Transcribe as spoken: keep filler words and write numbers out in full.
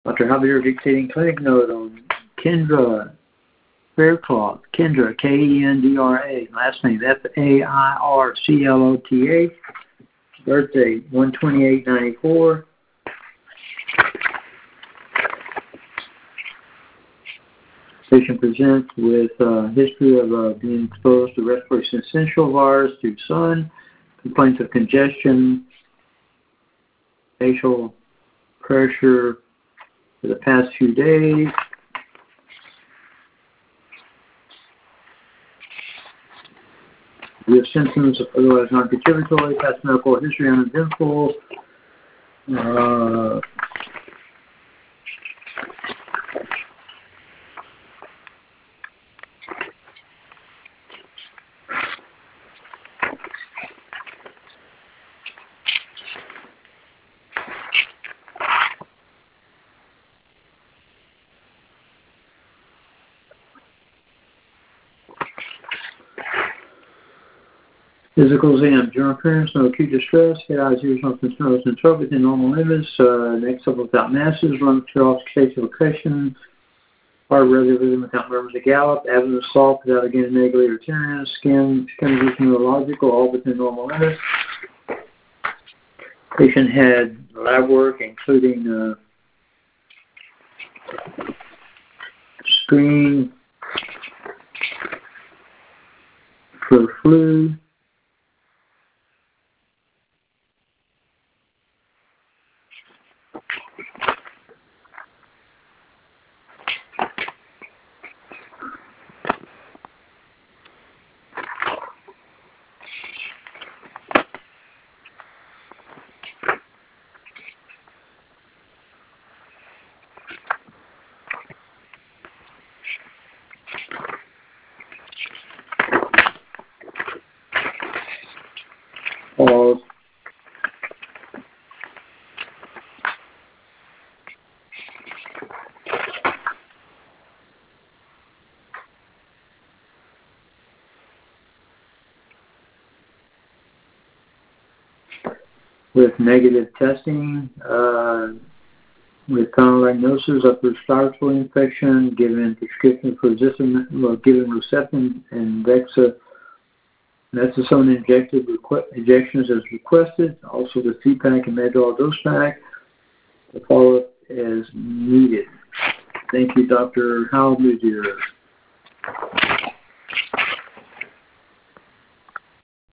Doctor Javier dictating clinic note on Kendra Faircloth. Kendra, K E N D R A. Last name F A I R C L O T H. Birthday one twenty-eight ninety-four. Patient presents with uh, history of uh, being exposed to respiratory syncytial virus through sun, complaints of congestion, facial pressure for the past few days. We have symptoms of otherwise non-contributory, past medical history uneventful. Uh, Physical exam, general appearance, no acute distress, head, eyes, ears, nothing, nose, and throat within normal limits, uh, next up without masses, run through off states of location, heart regular rhythm without murmurs of gallop, abdomen soft without again negative or tenderness, skin, skin condition neurological, all within normal limits. Patient had lab work including uh, screen for flu, pause. With negative testing, uh, with condylosis, upper respiratory infection, given prescription for resistant, well, given Herceptin and Dexa, Methasone injected requ- injections as requested, also the C-pack and Madral dose pack, to follow up as needed. Thank you, Doctor Hal Muzier.